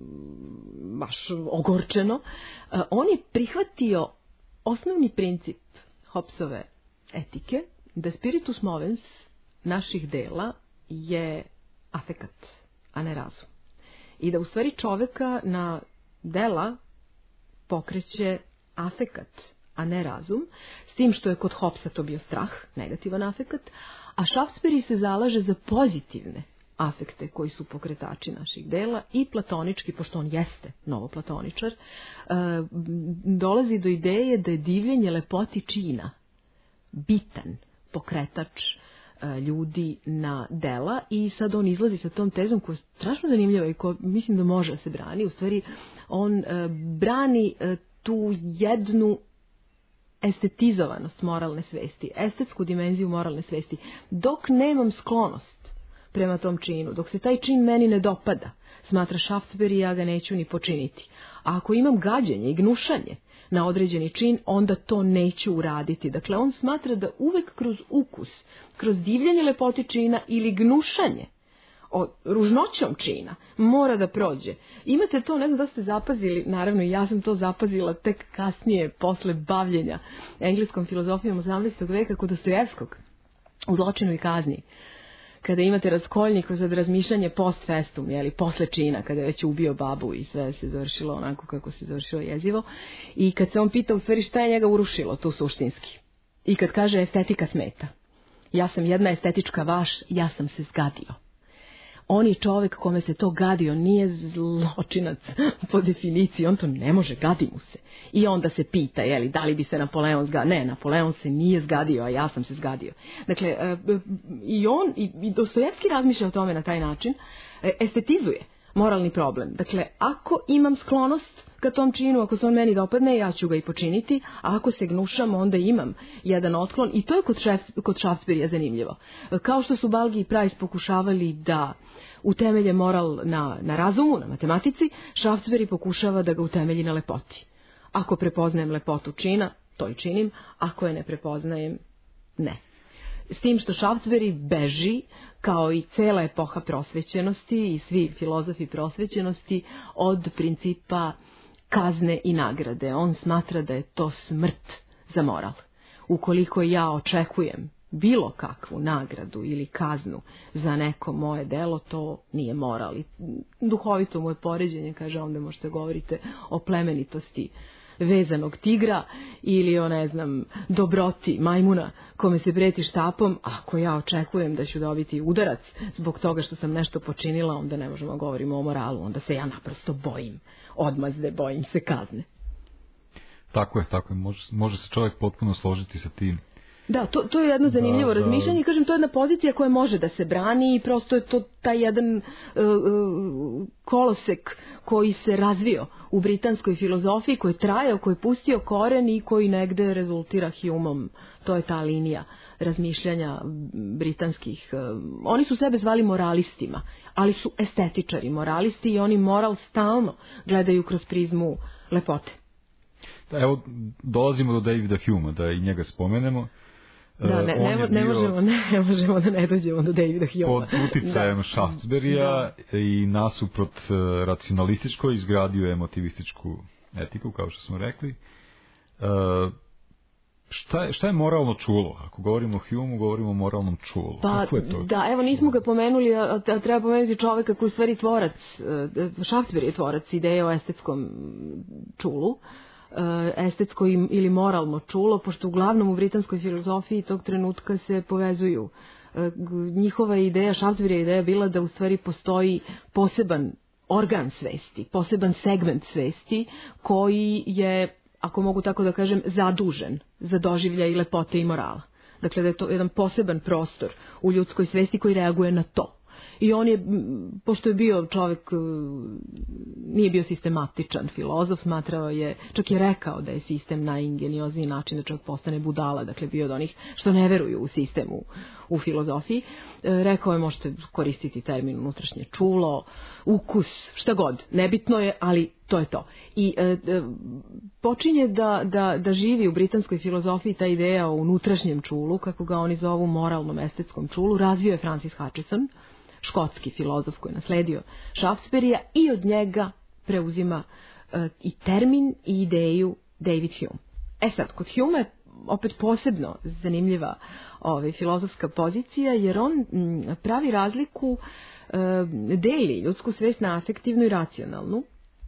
baš ogorčeno, on je prihvatio osnovni princip Hobbesove etike, da spiritus movens naših dela je afekat, a ne razum. I da u stvari čoveka na dela pokreće afekat, a ne razum, s tim što je kod Hobbesa to bio strah, negativan afekat, a Shaftesbury se zalaže za pozitivne afekte koji su pokretači naših dela i platonički, pošto on jeste novoplatoničar, dolazi do ideje da je divljenje lepoti čina bitan pokretač ljudi na dela i sad on izlazi sa tom tezom koja je strašno zanimljiva i koja mislim da može da se brani. U stvari on brani tu jednu estetizovanost moralne svesti, estetsku dimenziju moralne svesti. Dok nemam sklonost prema tom činu, dok se taj čin meni ne dopada, smatra Shaftesbury, ja ga neću ni počiniti. A ako imam gađenje i gnušanje na određeni čin, onda to neću uraditi. Dakle, on smatra da uvek kroz ukus, kroz divljenje lepoti čina ili gnušanje o ružnoćom čina mora da prođe. Imate to, ne znam da ste zapazili, naravno i ja sam to zapazila tek kasnije, posle bavljenja engleskom filozofijom 18. veka kod Dostojevskog u Zločinu i kazni. Kada imate Raskolnik za razmišljanje post festum, posle čina, kada je već ubio babu i sve se završilo onako kako se završilo jezivo. I kad se on pita u stvari šta je njega urušilo tu suštinski. I kad kaže estetika smeta. Ja sam jedna estetička vaš, ja sam se zgadio. On je čovjek kome se to gadio, nije zločinac po definiciji, on to ne može, gadi mu se. I onda se pita, da li bi se Napoleon zgadio? Ne, Napoleon se nije zgadio, a ja sam se zgadio. Dakle, i on, i Dostojevski razmišlja o tome na taj način, estetizuje moralni problem. Dakle, ako imam sklonost ka tom činu, ako se on meni dopadne, ja ću ga i počiniti, a ako se gnušam, onda imam jedan otklon. I to je kod Shaftesburyja zanimljivo. Kao što su Balgi i Price pokušavali da utemelje moral na razumu, na matematici, Shaftesbury pokušava da ga utemelji na lepoti. Ako prepoznajem lepotu čina, to i činim, ako je ne prepoznajem, ne. S tim što Shaftesbury beži, kao i cela epoha prosvećenosti i svi filozofi prosvećenosti, od principa kazne i nagrade. On smatra da je to smrt za moral. ukoliko ja očekujem bilo kakvu nagradu ili kaznu za neko moje delo, to nije moral. I duhovito moje poređenje, kaže, onda možete govorite o plemenitosti vezanog tigra ili o, ne znam, dobroti majmuna kome se preti štapom. Ako ja očekujem da ću dobiti udarac zbog toga što sam nešto počinila, onda ne možemo govoriti o moralu, onda se ja naprosto bojim odmazde, bojim se kazne. Tako je. Može se čovjek potpuno složiti sa tim. Da, to je jedno zanimljivo razmišljanje. Kažem, to je jedna pozicija koja može da se brani i prosto je to taj jedan kolosek koji se razvio u britanskoj filozofiji, koji je trajao, koji je pustio koren i koji negde rezultira Humeom. To je ta linija razmišljanja britanskih. Oni su sebe zvali moralistima, ali su estetičari moralisti i oni moral stalno gledaju kroz prizmu lepote. Da, evo, dolazimo do Davida Humea, da i njega spomenemo. Da, ne možemo da ne dođemo do Davida Humea. Pod uticajem Shaftesburyja i nasuprot racionalističkoj izgradio emotivističku etiku, kao što smo rekli. Šta je moralno čulo? Ako govorimo o Humeu, govorimo o moralnom čulu. Kako je to? Da, evo, nismo ga pomenuli, a treba pomenuti čoveka koji je u stvari tvorac, Shaftesbury je tvorac ideje o estetskom čulu, estetsko ili moralno čulo, pošto uglavnom u britanskoj filozofiji tog trenutka se povezuju. Njihova ideja, Shaftesburyjeva ideja bila da u stvari postoji poseban organ svesti, poseban segment svesti koji je, ako mogu tako da kažem, zadužen za doživljaj lepote i morala. Dakle, da je to jedan poseban prostor u ljudskoj svesti koji reaguje na to. I on je, pošto je bio čovjek, nije bio sistematičan filozof, smatrao je, čak je rekao da je sistem najingeniozniji način da čovjek postane budala, dakle bio od onih što ne veruju u sistemu u filozofiji. Rekao je, možete koristiti termin unutrašnje čulo, ukus, šta god, nebitno je, ali to je to. I počinje da živi u britanskoj filozofiji ta ideja o unutrašnjem čulu, kako ga oni zovu moralnom estetskom čulu, razvio je Francis Hutcheson, škotski filozof koji je nasledio Shaftesburyja, i od njega preuzima i termin i ideju David Hume. Sad, kod Humea je opet posebno zanimljiva filozofska pozicija, jer on pravi razliku, deli ljudsku svest na afektivnu i racionalnu.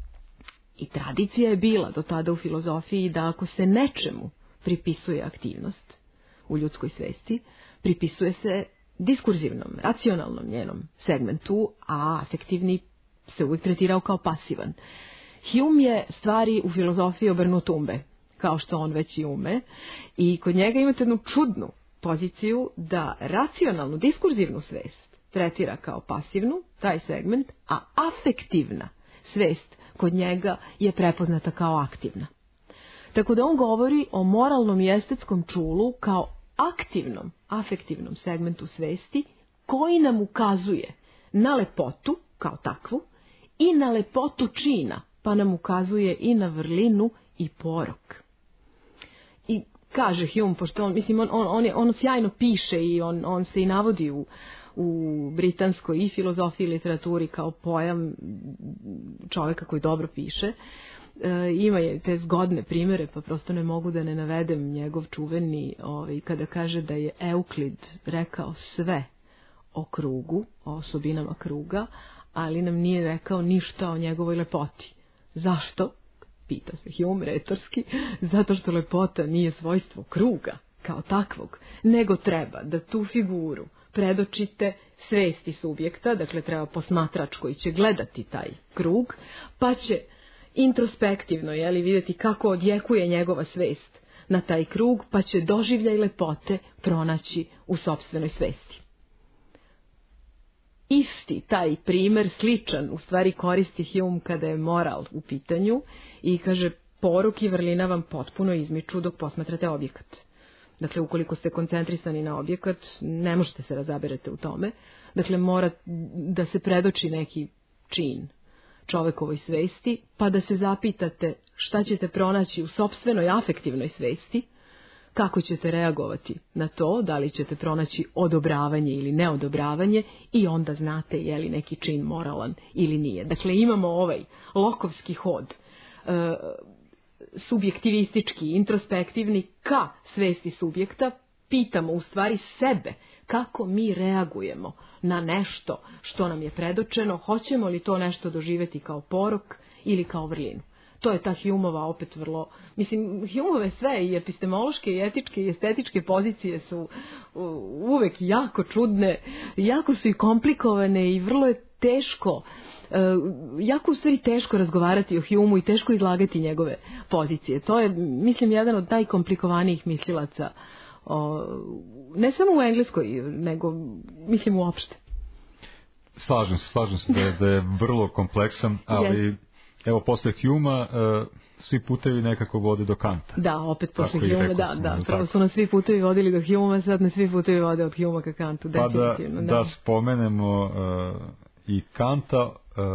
I tradicija je bila do tada u filozofiji da ako se nečemu pripisuje aktivnost u ljudskoj svesti, pripisuje se diskurzivnom, racionalnom njenom segmentu, a afektivni se uvijek tretirao kao pasivan. Hume je stvari u filozofiji obrnuo tumbe, kao što on već i ume, i kod njega imate jednu čudnu poziciju da racionalnu, diskurzivnu svest tretira kao pasivnu, taj segment, a afektivna svest kod njega je prepoznata kao aktivna. Tako da on govori o moralnom i estetskom čulu kao aktivnom, afektivnom segmentu svesti koji nam ukazuje na lepotu kao takvu i na lepotu čina, pa nam ukazuje i na vrlinu i porok. I kaže Hume, pošto on sjajno piše i on se i navodi u britanskoj i filozofiji i literaturi kao pojam čovjeka koji dobro piše. Ima je te zgodne primjere, pa prosto ne mogu da ne navedem njegov čuveni, kada kaže da je Euklid rekao sve o krugu, o osobinama kruga, ali nam nije rekao ništa o njegovoj lepoti. Zašto? Pita se Hume retorski. Zato što lepota nije svojstvo kruga kao takvog, nego treba da tu figuru predočite svesti subjekta, dakle treba posmatrač koji će gledati taj krug, pa će introspektivno vidjeti kako odjekuje njegova svest na taj krug, pa će doživljaj lepote pronaći u sopstvenoj svesti. Isti taj primer, sličan, u stvari koristi Hume kada je moral u pitanju i kaže, porok i vrlina vam potpuno izmiču dok posmatrate objekat. Dakle, ukoliko ste koncentrisani na objekat, ne možete se razaberete u tome. Dakle, mora da se predoči neki čin čovekovoj svesti, pa da se zapitate šta ćete pronaći u sopstvenoj afektivnoj svesti, kako ćete reagovati na to, da li ćete pronaći odobravanje ili neodobravanje, i onda znate je li neki čin moralan ili nije. Dakle, imamo ovaj lokovski hod subjektivistički, introspektivni ka svesti subjekta, pitamo u stvari sebe kako mi reagujemo na nešto što nam je predočeno, hoćemo li to nešto doživjeti kao porok ili kao vrlinu. To je ta Humeova opet vrlo, mislim, Humeove sve i epistemološke i etičke i estetičke pozicije su uvek jako čudne, jako su i komplikovane i vrlo je teško, jako u stvari teško razgovarati o Humeu i teško izlagati njegove pozicije. To je, mislim, jedan od najkomplikovanijih mislilaca, ne samo u Engleskoj, nego, mislim, uopšte. Slažem se da je vrlo kompleksan, ali evo, posle Humea svi putevi nekako vode do Kanta. Da, opet posle Humea, da, prvo su nas svi putevi vodili do Humea, sad nas svi putevi vode od Humea ka Kantu, definitivno. Da spomenemo i Kanta,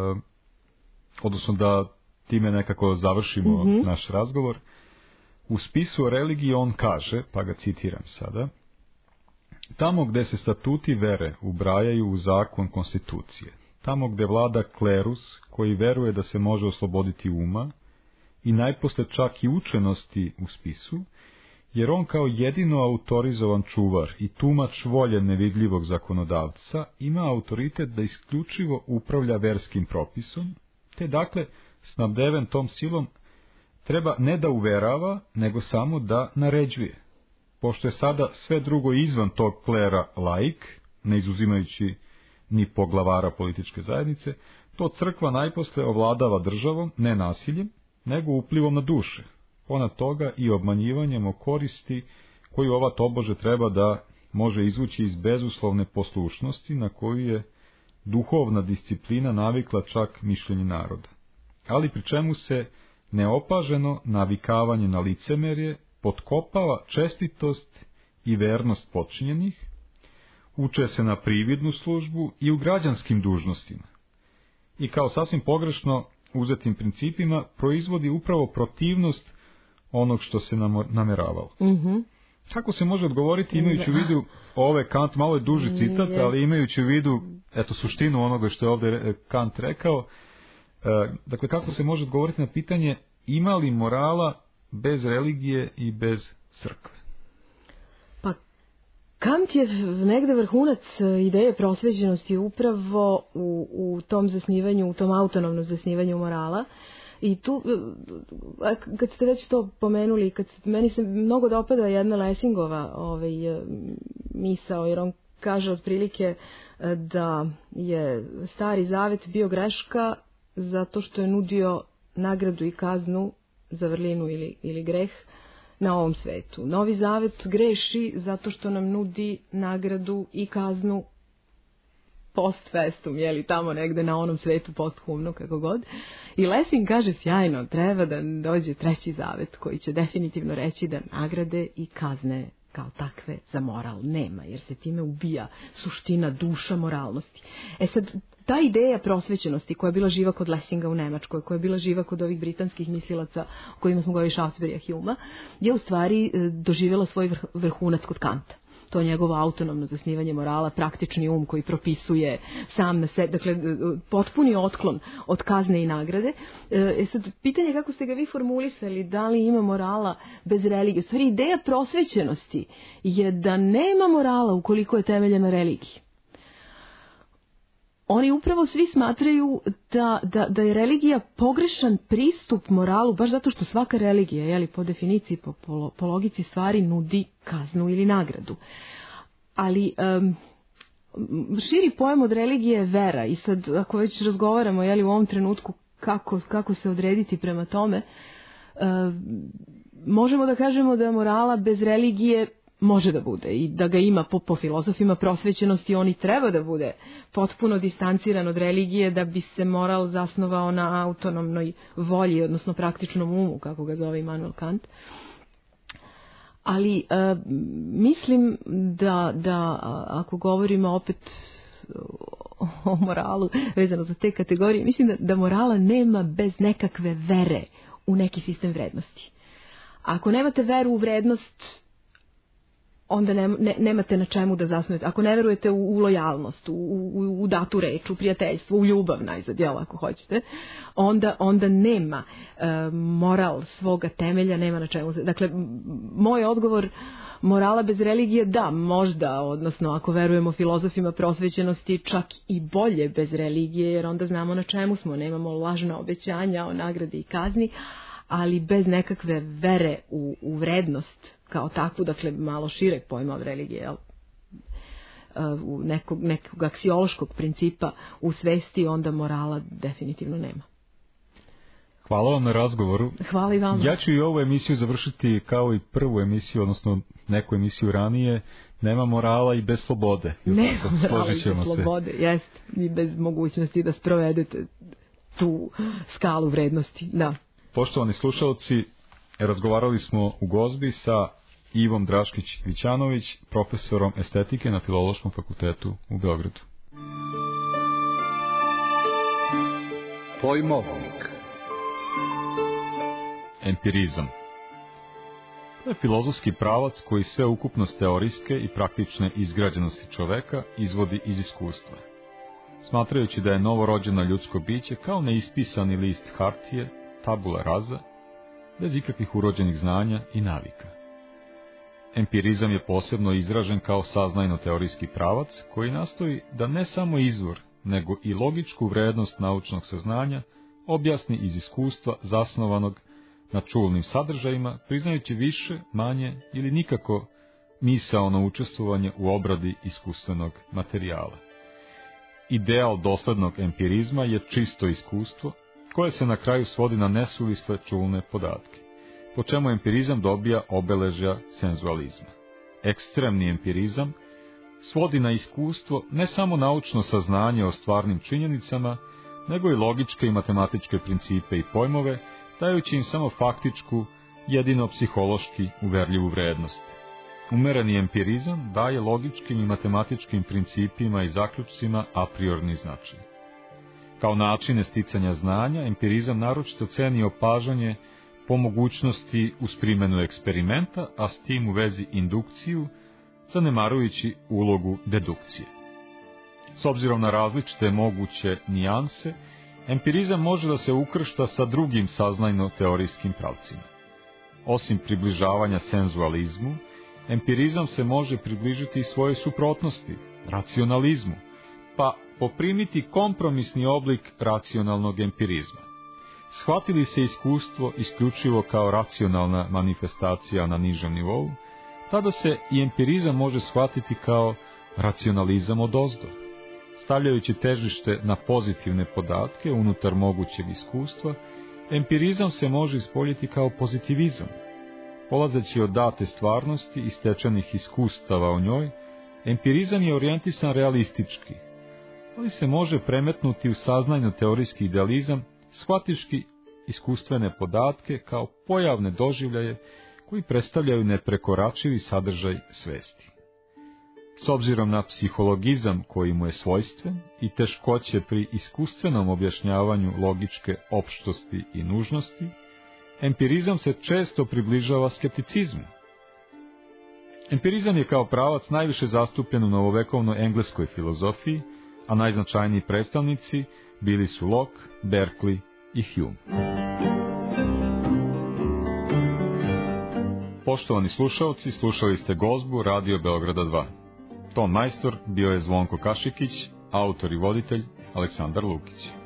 odnosno da time nekako završimo naš razgovor. U spisu o religiji on kaže, pa ga citiram sada: tamo gde se statuti vere ubrajaju u zakon konstitucije, tamo gde vlada klerus koji veruje da se može osloboditi uma i najposle čak i učenosti u spisu, jer on kao jedino autorizovan čuvar i tumač volje nevidljivog zakonodavca ima autoritet da isključivo upravlja verskim propisom, te dakle snabdeven tom silom treba ne da uverava, nego samo da naređuje. Pošto je sada sve drugo izvan tog klera laik, ne izuzimajući ni poglavara političke zajednice, to crkva najposle ovladava državom, ne nasiljem, nego uplivom na duše, ponad toga i obmanjivanjem o koristi koju ova tobože treba da može izvući iz bezuslovne poslušnosti na koju je duhovna disciplina navikla čak mišljenje naroda. Ali pri čemu se neopaženo navikavanje na licemerje potkopava čestitost i vernost počinjenih, uče se na prividnu službu i u građanskim dužnostima. I kao sasvim pogrešno uzetim principima proizvodi upravo protivnost onog što se nameravalo. Kako se može odgovoriti imajući u vidu ove Kant, malo je duži citat, ali imajući u vidu suštinu onoga što je ovdje Kant rekao, dakle kako se može odgovoriti na pitanje ima li morala bez religije i bez crkve? Pa Kant je negde vrhunac ideje prosvećenosti upravo u tom zasnivanju, u tom autonomnom zasnivanju morala. I tu, kad ste već to pomenuli, meni se mnogo dopada jedna Lessingova misao, jer on kaže otprilike da je Stari Zavet bio greška zato što je nudio nagradu i kaznu za vrlinu ili greh na ovom svetu. Novi Zavet greši zato što nam nudi nagradu i kaznu post festum, tamo negde na onom svetu posthumno, kako god. I Lessing kaže sjajno, treba da dođe Treći Zavet koji će definitivno reći da nagrade i kazne kao takve za moral nema, jer se time ubija suština, duša moralnosti. Sad, ta ideja prosvećenosti koja je bila živa kod Lessinga u Nemačkoj, koja je bila živa kod ovih britanskih mislilaca o kojima smo govorili, Šafsberija, Humea, je u stvari doživjela svoj vrhunac kod Kanta. To je njegovo autonomno zasnivanje morala, praktični um koji propisuje sam na sebi, dakle potpuni otklon od kazne i nagrade. Sad, pitanje kako ste ga vi formulisali, da li ima morala bez religije? U stvari, ideja prosvećenosti je da nema morala ukoliko je temeljena na religiji. Oni upravo svi smatraju da je religija pogrešan pristup moralu, baš zato što svaka religija, po definiciji, po logici stvari, nudi kaznu ili nagradu. Ali širi pojam od religije je vera. I sad, ako već razgovaramo u ovom trenutku kako se odrediti prema tome, možemo da kažemo da morala bez religije može da bude i da ga ima po filozofima prosvećenosti, on i treba da bude potpuno distanciran od religije da bi se moral zasnovao na autonomnoj volji, odnosno praktičnom umu, kako ga zove Immanuel Kant. Ali mislim da ako govorimo opet o moralu vezano za te kategorije, mislim da morala nema bez nekakve vere u neki sistem vrednosti. Ako nemate veru u vrednost, onda nemate na čemu da zasnujete. Ako ne verujete u lojalnost, u datu reč, u prijateljstvo, u ljubav najzad, jel, ako hoćete, onda nema moral svoga temelja, nema na čemu. Dakle, moj odgovor, morala bez religije, da, možda, odnosno ako verujemo filozofima prosvećenosti, čak i bolje bez religije, jer onda znamo na čemu smo, nemamo lažna obećanja o nagradi i kazni, ali bez nekakve vere u vrednost kao takvu, dakle malo šireg pojma od religije, jel? Nekog aksiološkog principa u svesti, onda morala definitivno nema. Hvala vam na razgovoru. Hvala i vama. Ja ću i ovu emisiju završiti kao i prvu emisiju, odnosno neku emisiju ranije. Nema morala i bez slobode. Nema morala i bez slobode, jest. I bez mogućnosti da sprovedete tu skalu vrednosti, da. Poštovani slušalci, razgovarali smo u Gozbi sa Ivom Draškić-Vićanović, profesorom estetike na Filološkom fakultetu u Beogradu. Pojmovnik. Empirizam. To je filozofski pravac koji sve ukupnost teorijske i praktične izgrađenosti čoveka izvodi iz iskustva. Smatrajući da je novorođeno ljudsko biće kao neispisani list hartije, tabula rasa, bez ikakvih urođenih znanja i navika. Empirizam je posebno izražen kao saznajno-teorijski pravac koji nastoji da ne samo izvor, nego i logičku vrednost naučnog saznanja objasni iz iskustva zasnovanog na čulnim sadržajima, priznajući više, manje ili nikako misaono učestvovanje u obradi iskustvenog materijala. Ideal doslednog empirizma je čisto iskustvo, koje se na kraju svodi na nesuvisle čulne podatke, po čemu empirizam dobija obeležja senzualizma. Ekstremni empirizam svodi na iskustvo ne samo naučno saznanje o stvarnim činjenicama, nego i logičke i matematičke principe i pojmove, dajući im samo faktičku, jedino psihološki uverljivu vrednost. Umereni empirizam daje logičkim i matematičkim principima i zaključcima a priorni značaj. Kao načine sticanja znanja, empirizam naročito ceni opažanje po mogućnosti uz primjenu eksperimenta, a s tim u vezi indukciju, zanemarujući ulogu dedukcije. S obzirom na različite moguće nijanse, empirizam može da se ukršta sa drugim saznajno-teorijskim pravcima. Osim približavanja senzualizmu, empirizam se može približiti i svojoj suprotnosti, racionalizmu, pa poprimiti kompromisni oblik racionalnog empirizma. Shvatili se iskustvo isključivo kao racionalna manifestacija na nižem nivou, tada se i empirizam može shvatiti kao racionalizam odozdo. Stavljajući težište na pozitivne podatke unutar mogućeg iskustva, empirizam se može ispoljiti kao pozitivizam. Polazeći od date stvarnosti i stečenih iskustava o njoj, empirizam je orijentisan realistički, ali se može premetnuti u saznajno-teorijski idealizam, shvativši iskustvene podatke kao pojavne doživljaje koji predstavljaju neprekoračivi sadržaj svesti. S obzirom na psihologizam koji mu je svojstven i teškoće pri iskustvenom objašnjavanju logičke opštosti i nužnosti, empirizam se često približava skepticizmu. Empirizam je kao pravac najviše zastupljen u novovekovnoj engleskoj filozofiji, a najznačajniji predstavnici bili su Locke, Berkeley i Hume. Poštovani slušalci, slušali ste Gozbu Radio Beograda 2. Ton majstor bio je Zvonko Kašikić, autor i voditelj Aleksandar Lukić.